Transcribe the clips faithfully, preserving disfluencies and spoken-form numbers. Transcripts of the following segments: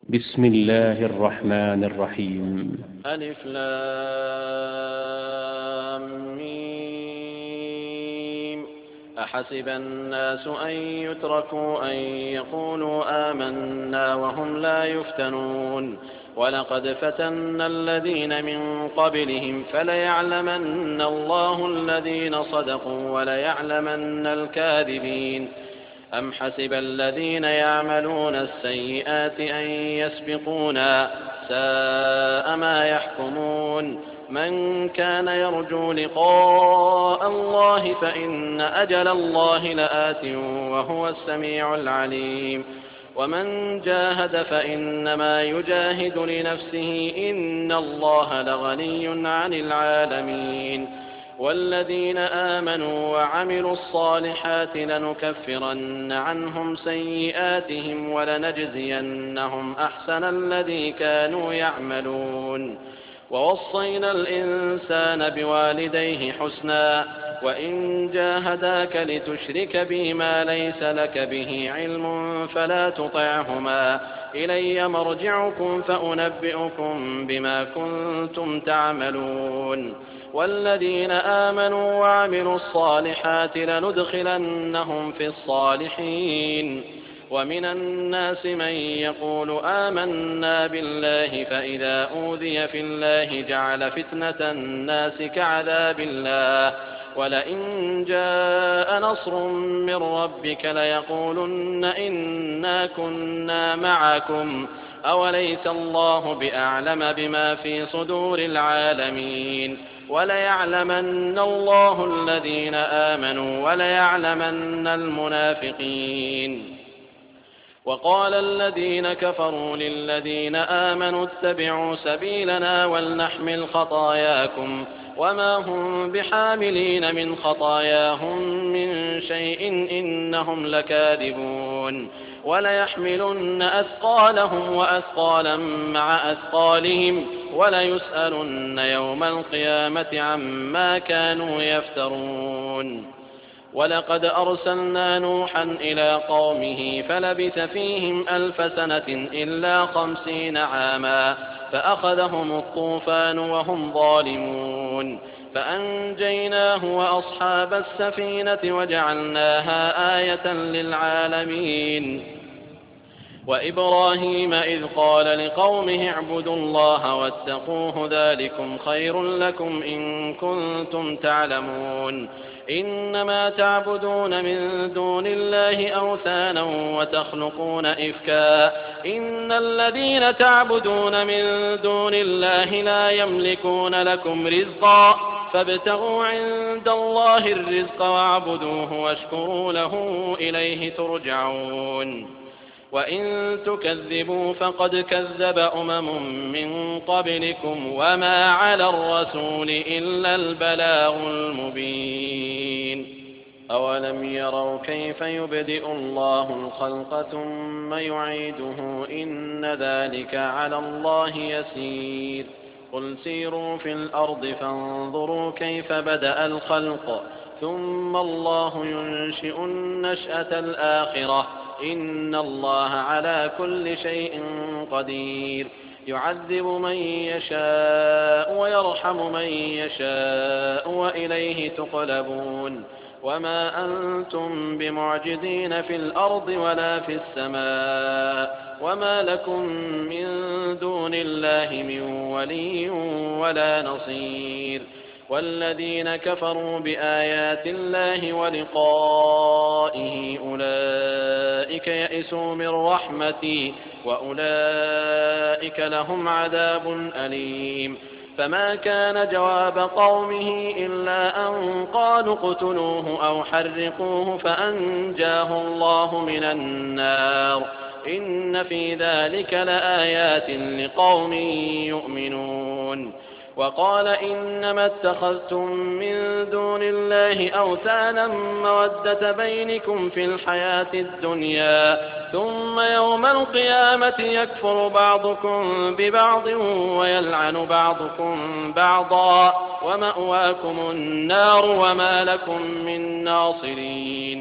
بسم الله الرحمن الرحيم. ألف لام ميم. أحسب الناس أن يتركوا أن يقولوا آمنا وهم لا يفتنون ولقد فتنا الذين من قبلهم فليعلمن الله الذين صدقوا وليعلمن الكاذبين. أم حسب الذين يعملون السيئات أن يسبقونا ساء ما يحكمون. من كان يرجو لقاء الله فإن أجل الله لآت وهو السميع العليم. ومن جاهد فإنما يجاهد لنفسه إن الله لغني عن العالمين. والذين آمنوا وعملوا الصالحات لنكفرن عنهم سيئاتهم ولنجزينهم أحسن الذي كانوا يعملون. ووصينا الإنسان بوالديه حسنا وإن جاهداك لتشرك بي ما ليس لك به علم فلا تطعهما إلي مرجعكم فأنبئكم بما كنتم تعملون. والذين آمنوا وعملوا الصالحات لندخلنهم في الصالحين. ومن الناس من يقول آمنا بالله فإذا أوذي في الله جعل فتنة الناس كعذاب الله ولئن جاء نصر من ربك ليقولن إنا كنا معكم أوليس الله بأعلم بما في صدور العالمين. وليعلمن الله الذين آمنوا وليعلمن المنافقين. وقال الذين كفروا للذين آمنوا اتبعوا سبيلنا ولنحمل خطاياكم وما هم بحاملين من خطاياهم من شيء إنهم لكاذبون. وليحملن أثقالهم وأثقالا مع أثقالهم وليسألن يوم القيامة عما كانوا يفترون. ولقد أرسلنا نوحا إلى قومه فلبث فيهم ألف سنة إلا خمسين عاما فأخذهم الطوفان وهم ظالمون فأنجيناه وأصحاب السفينة وجعلناها آية للعالمين. وإبراهيم إذ قال لقومه اعبدوا الله واتقوه ذلكم خير لكم إن كنتم تعلمون. إنما تعبدون من دون الله أوثانا وتخلقون إفكا إن الذين تعبدون من دون الله لا يملكون لكم رزقا فابتغوا عند الله الرزق واعبدوه واشكروا له إليه ترجعون. وإن تكذبوا فقد كذب أمم من قبلكم وما على الرسول إلا البلاغ المبين. أولم يروا كيف يبدئ الله الخلق ثم يعيده إن ذلك على الله يسير. قل سيروا في الأرض فانظروا كيف بدأ الخلق ثم الله ينشئ النشأة الآخرة إن الله على كل شيء قدير. يعذب من يشاء ويرحم من يشاء وإليه تقلبون. وما أنتم بمعجزين في الأرض ولا في السماء وما لكم من دون الله من ولي ولا نصير. والذين كفروا بآيات الله ولقائه أولئك يئسوا من رحمتي وأولئك لهم عذاب أليم. فما كان جواب قومه إلا أن قالوا اقتلوه أو حرقوه فأنجاه الله من النار إن في ذلك لآيات لقوم يؤمنون. وقال إنما اتخذتم من دون الله أوثانا مودة بينكم في الحياة الدنيا ثم يوم القيامة يكفر بعضكم ببعض ويلعن بعضكم بعضا ومأواكم النار وما لكم من ناصرين.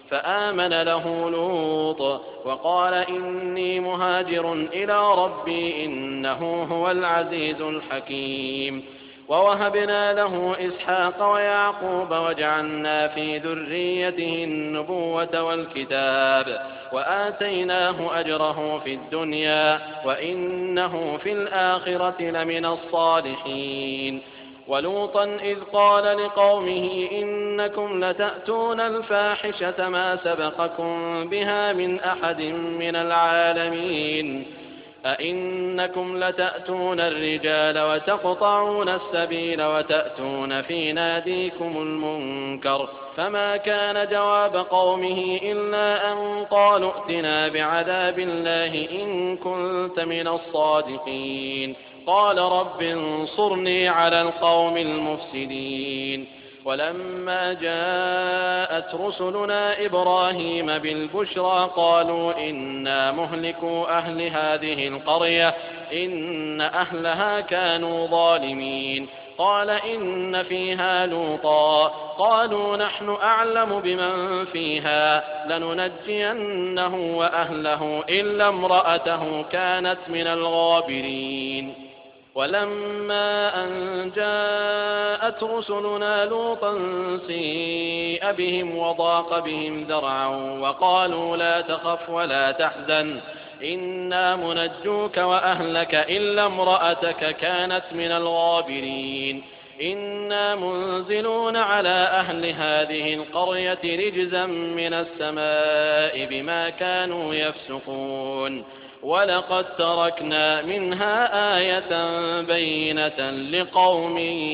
فآمن له لوط وقال إني مهاجر إلى ربي إنه هو العزيز الحكيم. ووهبنا له إسحاق ويعقوب وجعلنا في ذريته النبوة والكتاب وآتيناه أجره في الدنيا وإنه في الآخرة لمن الصالحين. ولوطا إذ قال لقومه إنكم لتأتون الفاحشة ما سبقكم بها من أحد من العالمين أئنكم لتأتون الرجال وتقطعون السبيل وتأتون في ناديكم المنكر فما كان جواب قومه إلا أن قالوا ائتنا بعذاب الله إن كنت من الصادقين قال رب انصرني على القوم المفسدين. ولما جاءت رسلنا إبراهيم بالبشرى قالوا إنا مهلكو أهل هذه القرية إن أهلها كانوا ظالمين قال إن فيها لوطا قالوا نحن أعلم بمن فيها لننجينه وأهله إلا امرأته كانت من الغابرين. ولما أن جاءت رسلنا لوطا سيء بهم وضاق بهم ذرعا وقالوا لا تخف ولا تحزن إنا منجوك وأهلك إلا امرأتك كانت من الغابرين إنا منزلون على أهل هذه القرية رجزا من السماء بما كانوا يفسقون ولقد تركنا منها آية بينة لقوم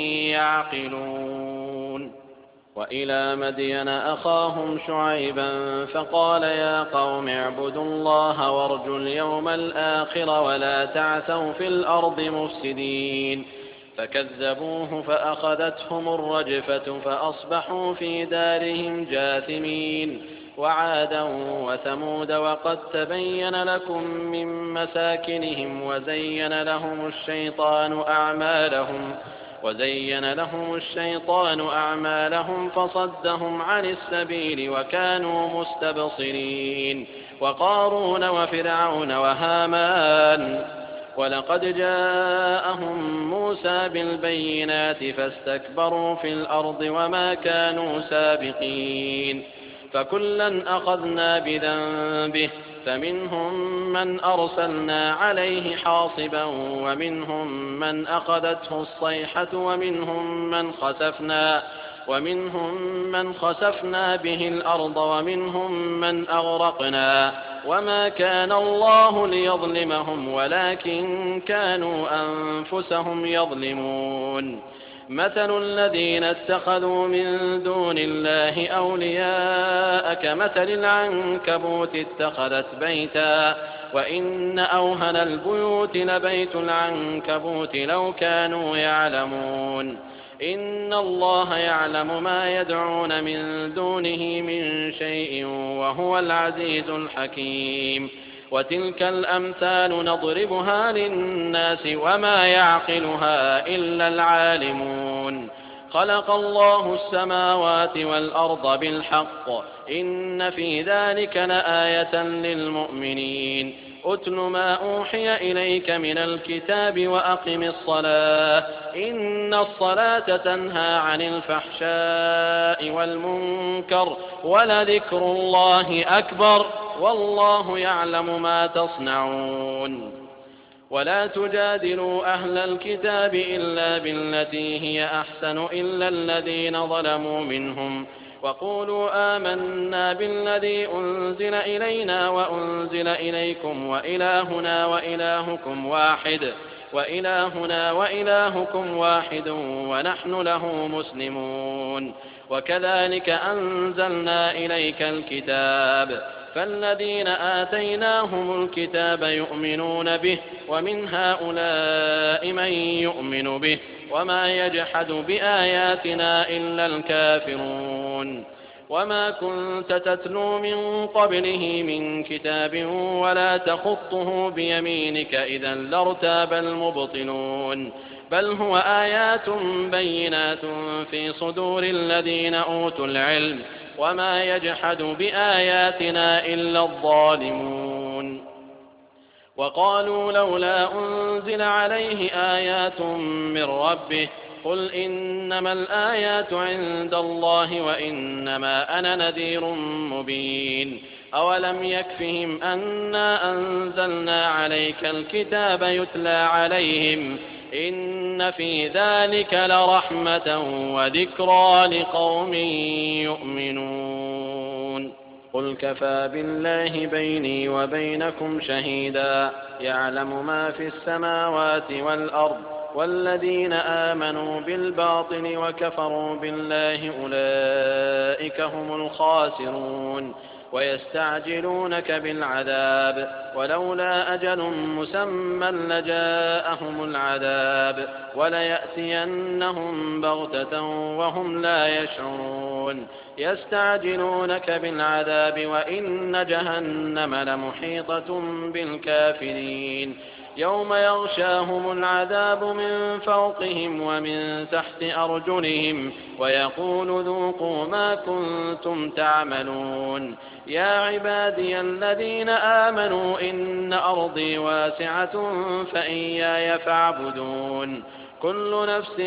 يعقلون. وإلى مدين أخاهم شعيبا فقال يا قوم اعبدوا الله وارجوا اليوم الآخر ولا تعثوا في الأرض مفسدين فكذبوه فأخذتهم الرجفة فأصبحوا في دارهم جاثمين. وعادا وثمود وقد تبين لكم من مساكنهم وزين لهم الشيطان أعمالهم وزين لهم الشيطان أعمالهم فصدهم عن السبيل وكانوا مستبصرين. وقارون وفرعون وهامان ولقد جاءهم موسى بالبينات فاستكبروا في الأرض وما كانوا سابقين فكلا أخذنا بذنبه فمنهم من أرسلنا عليه حاصبا ومنهم من أخذته الصيحة ومنهم من خسفنا ومنهم من خسفنا به الأرض ومنهم من أغرقنا وما كان الله ليظلمهم ولكن كانوا أنفسهم يظلمون. مثل الذين اتخذوا من دون الله أولياء كمثل العنكبوت اتخذت بيتا وإن أوهن البيوت لبيت العنكبوت لو كانوا يعلمون. إن الله يعلم ما يدعون من دونه من شيء وهو العزيز الحكيم. وتلك الأمثال نضربها للناس وما يعقلها إلا العالمون. خلق الله السماوات والأرض بالحق إن في ذلك لآية للمؤمنين. أتل ما أوحي إليك من الكتاب وأقم الصلاة إن الصلاة تنهى عن الفحشاء والمنكر ولذكر الله أكبر والله يعلم ما تصنعون. ولا تجادلوا أهل الكتاب إلا بالتي هي أحسن إلا الذين ظلموا منهم وقولوا آمنا بالذي أنزل إلينا وأنزل إليكم وإلهنا وإلهكم واحد وإلهنا وإلهكم واحد ونحن له مسلمون. وكذلك أنزلنا إليك الكتاب فالذين آتيناهم الكتاب يؤمنون به ومن هؤلاء من يؤمن به وما يجحد بآياتنا إلا الكافرون. وما كنت تتلو من قبله من كتاب ولا تخطه بيمينك إذا لارتاب المبطلون بل هو آيات بينات في صدور الذين أوتوا العلم وما يجحد بآياتنا إلا الظالمون. وقالوا لولا أنزل عليه آيات من ربه قل إنما الآيات عند الله وإنما أنا نذير مبين. أولم يكفهم أنا أنزلنا عليك الكتاب يتلى عليهم إن في ذلك لرحمة وذكرى لقوم يؤمنون. قل كفى بالله بيني وبينكم شهيدا يعلم ما في السماوات والأرض والذين آمنوا بالباطل وكفروا بالله أولئك هم الخاسرون. ويستعجلونك بالعذاب ولولا أجل مسمى لجاءهم العذاب وليأتينهم بغتة وهم لا يشعرون. يستعجلونك بالعذاب وإن جهنم لمحيطة بالكافرين يوم يغشاهم العذاب من فوقهم ومن تحت أرجلهم ويقول ذوقوا ما كنتم تعملون. يا عبادي الذين آمنوا إن أرضي واسعة فإياي فاعبدون. كل نفس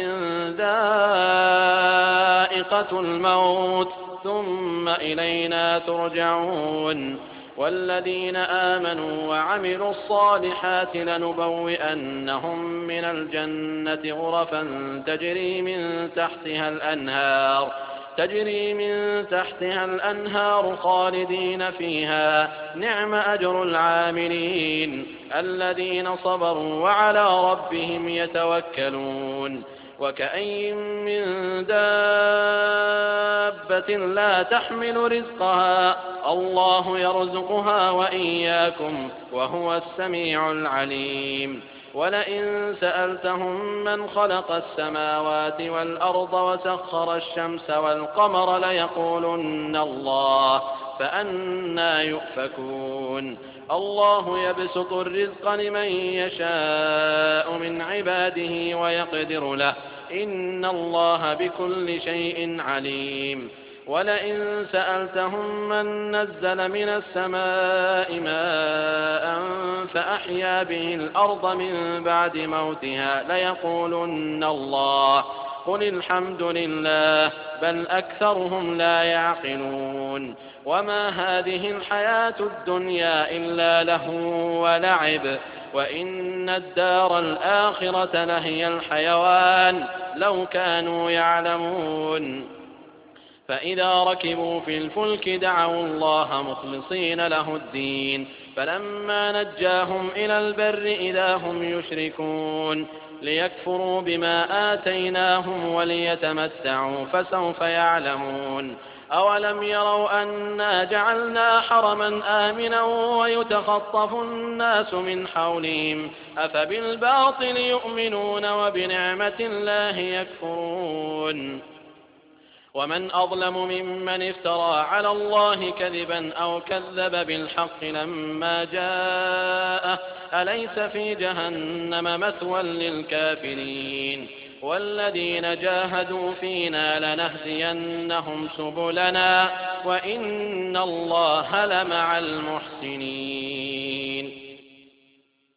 ذائقة الموت ثم إلينا ترجعون. والذين آمنوا وعملوا الصالحات لنبوئنهم من الجنة غرفا تجري من تحتها الأنهار تجري من تحتها الأنهار خالدين فيها نعم أجر العاملين الذين صبروا وعلى ربهم يتوكلون. وكأين من دابة لا تحمل رزقها الله يرزقها وإياكم وهو السميع العليم. ولئن سألتهم من خلق السماوات والأرض وسخر الشمس والقمر ليقولن الله فأنى يؤفكون. الله يبسط الرزق لمن يشاء من عباده ويقدر له إن الله بكل شيء عليم. ولئن سألتهم من نزل من السماء ماء فأحيا به الأرض من بعد موتها ليقولن الله قل الحمد لله بل أكثرهم لا يعقلون. وما هذه الحياة الدنيا إلا لهو ولعب وإن الدار الآخرة لهي الحيوان لو كانوا يعلمون. فإذا ركبوا في الفلك دعوا الله مخلصين له الدين فلما نجاهم إلى البر إذا هم يشركون ليكفروا بما آتيناهم وليتمتعوا فسوف يعلمون. أولم يروا أنا جعلنا حرما آمنا ويتخطف الناس من حولهم أفبالباطل يؤمنون وبنعمة الله يكفرون. ومن أظلم ممن افترى على الله كذبا أو كذب بالحق لما جاءه أليس في جهنم مثوى للكافرين. والذين جاهدوا فينا لنهدينهم سبلنا وإن الله لمع المحسنين.